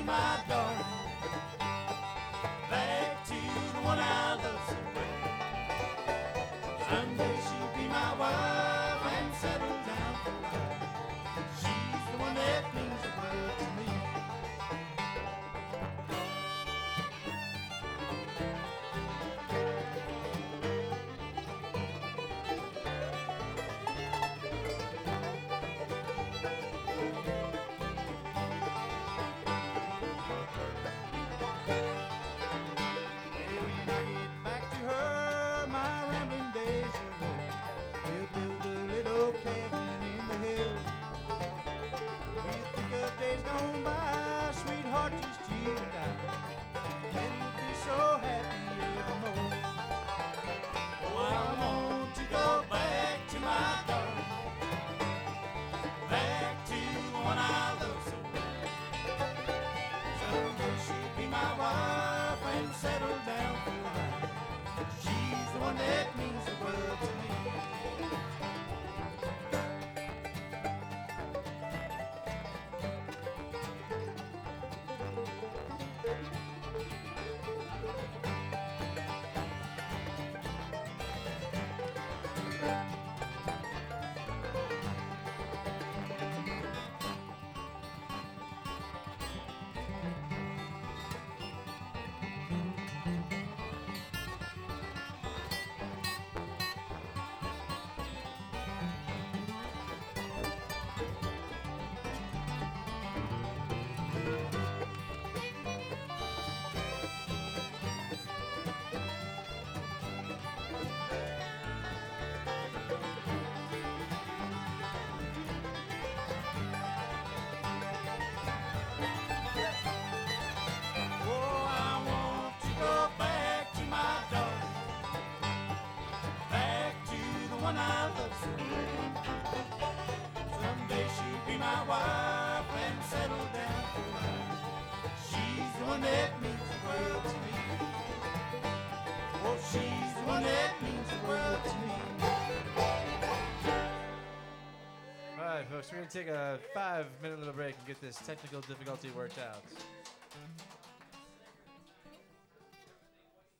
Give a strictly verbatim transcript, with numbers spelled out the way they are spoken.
my darling, back to the one I love so well. Someday she'll be my wife and settle down for life. She's the one that means the world to me. Days gone by, sweetheart, just you and I, and we'll be so happy evermore. Oh, I want to go back to my darling, back to the one I love so well. Someday she'll be my wife and settle down for life. She's the one that means the world to me. One I love so well. Someday she'll be my wife and settle down for life. She's the one that means the world to me. Oh, she's the one that means the world to me. All right, folks, we're going to take a five-minute little break and get this technical difficulty worked out.